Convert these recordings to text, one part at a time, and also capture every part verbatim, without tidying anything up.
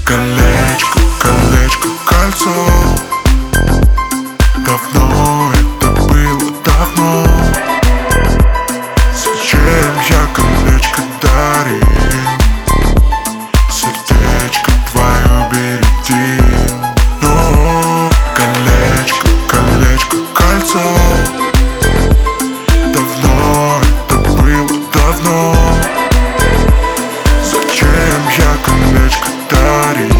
Колечко, колечко, кольцо. Давно это было, давно. Зачем я колечко дарил? Сердечко твое бередил. Но колечко, колечко, кольцо. Давно это было, давно. Зачем я колечко дарил?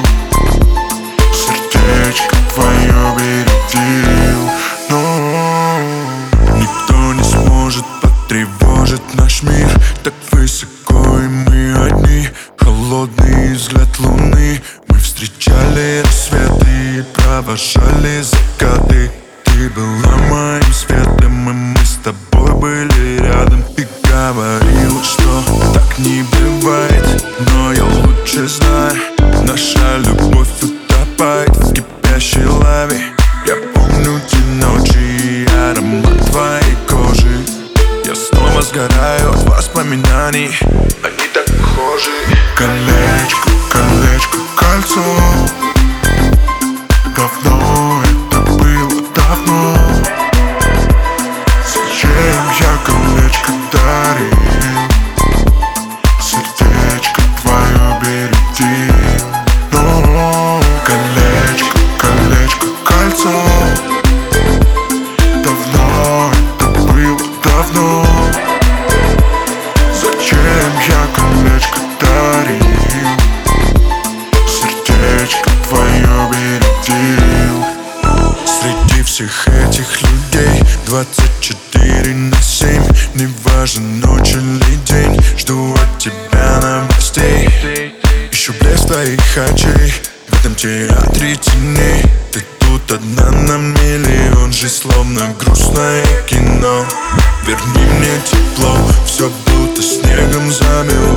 Сердечко твое бередил. Но никто не сможет потревожить наш мир. Так высоко, и мы одни. Холодный взгляд луны. Мы встречали рассветы и провожали закаты. Ты была моим светом, и мы с тобой были рядом. Ты говорила, что так не бывает, но я лучше знаю. Наша любовь утопает в кипящей лаве. Я помню те ночи и аромат твоей кожи. Я снова сгораю от воспоминаний, они так похожи. Колечко, колечко, кольцо. Давно это было, давно. Зачем я колечко дарил? Сердечко твое бередил. Но колечко, колечко, кольцо. Давно это было, давно. Зачем я колечко дарил? Сердечко твое бередил. Среди всех этих людей двадцать четыре на семь. Не важен ночь или день, жду от тебя новостей. Ищу блеск твоих очей в этом театре теней. Ты тут одна на миллион, жизнь словно грустное кино. Верни мне тепло, все будто снегом замело.